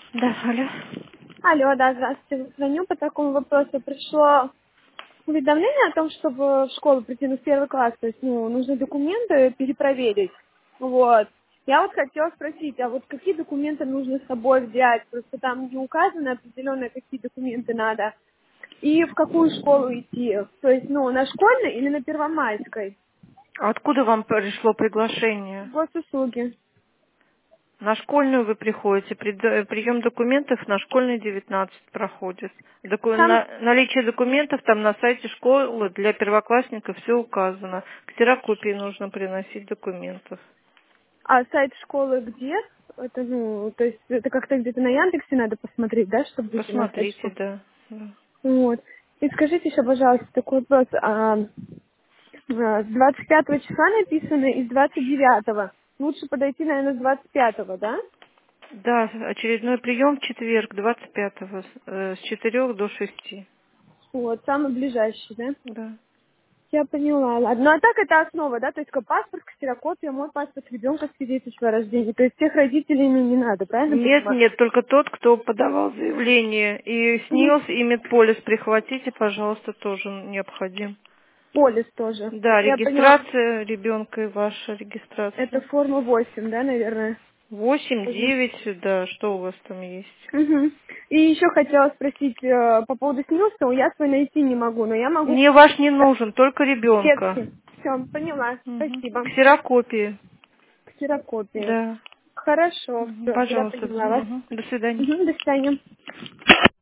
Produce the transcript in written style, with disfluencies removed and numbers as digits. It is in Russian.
Да, алло. Алло, да, здравствуйте. Звоню по такому вопросу. Пришло уведомление о том, чтобы в школу прийти в первый класс, то есть, нужны документы перепроверить. Вот. Я вот хотела спросить, а вот какие документы нужно с собой взять? Просто там не указано определенно, какие документы надо. И в какую школу идти? То есть, на школьной или на Первомайской? А откуда вам пришло приглашение? Госуслуги. На школьную вы приходите, прием документов на школьной 19 проходит. Сам Наличие документов там на сайте школы для первоклассников все указано. Ксерокопии нужно приносить документов. А сайт школы где? Это, то есть это как-то где-то на Яндексе надо посмотреть, да, чтобы выйти на сайт Посмотрите, школы? да. Да. Вот. И скажите еще, пожалуйста, такой вопрос. С 25 числа написано и с 29. Лучше подойти, наверное, с 25, да? Да, очередной прием в четверг, 25-го, с 4 до 6. Вот, самый ближайший, да? Да. Я поняла, ладно. Ну, а так это основа, да? То есть паспорт, ксерокопия, мой паспорт ребенка, свидетельство о рождении. То есть всех родителей мне не надо, правильно Нет, понимаю? нет, только тот, кто подавал заявление. И Мгм. СНИЛС и Медполис прихватите, пожалуйста, тоже необходим. Полис тоже. Да, Я поняла. регистрация ребенка и ваша Это регистрация. форма 8, да, наверное? 8, Тоже. 9, да, что у вас там есть? Мгм. И еще хотела спросить по поводу СНИЛСа. Я свой найти не могу, но я могу Мне ваш не нужен, только ребенка. детский. Все, поняла. Мгм. Спасибо. Ксерокопии. Ксерокопия. Да. Хорошо, Мгм. все, тогда Пожалуйста. поняла вас. Мгм. До свидания. Мгм, до свидания.